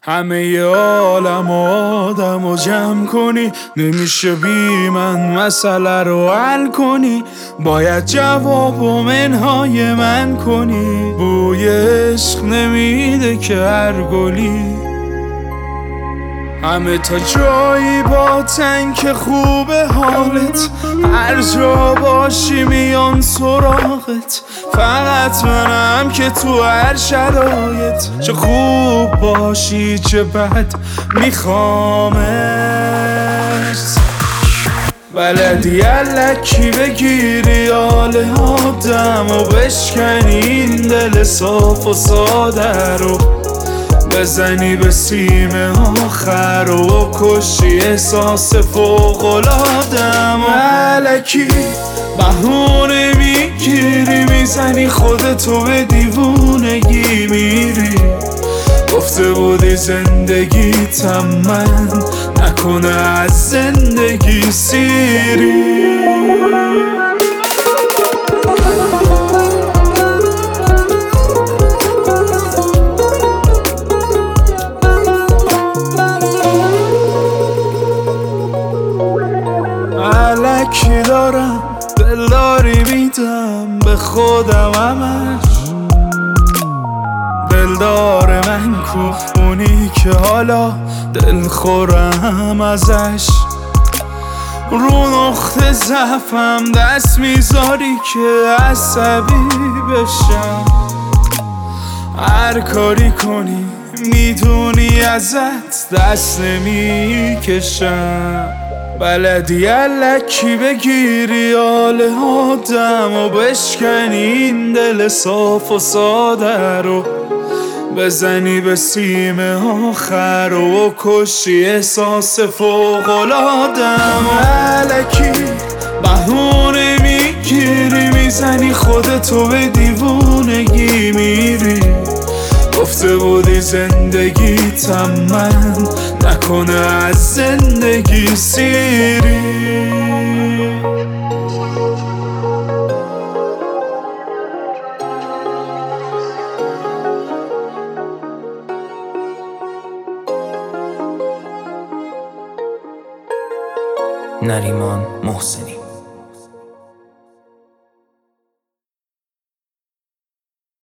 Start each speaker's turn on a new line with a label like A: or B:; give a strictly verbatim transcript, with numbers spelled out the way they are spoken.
A: همه ی عالم و آدم و جمع کنی، نمیشه بی من مسئله رو حل کنی. باید جواب و منهای من کنی. بوی عشق نمیده که هر گلی همه تا جایی باتن که خوبه حالت. هر جا باشی میان سراغت، فقط منم که تو هر شرایط. چه خوب باشی چه بد میخوامت. بلدی الکی بگیری حال آدم و بشکنی این دل صاف و ساده رو، بزنی به سیم آخر و کشی احساس فوق‌العاده‌ام. الکی بهونه میگیری، میزنی خودتو به دیوونگی میری. گفته بودی زندگیتم من، نکنه از زندگی سیری. الکی دارم دلداری میدم به خودم همش. دلدار من کو اونی که حالا دل خورم ازش. رو نقطه ضعفم دست میذاری که عصبی بشم. هر کاری کنی میدونی ازت دست نمیکشم. بلدی الکی بگیری حال آدم و بشکنی این دل صاف و ساده رو، بزنی به سیم آخر و کشی احساس فوق‌العاده‌ام. الکی بهونه میگیری، میزنی خودتو به دیوونگی میری. گفته بودی زندگیتم من، نکنه از زندگی سیری.
B: نریمان محسنی.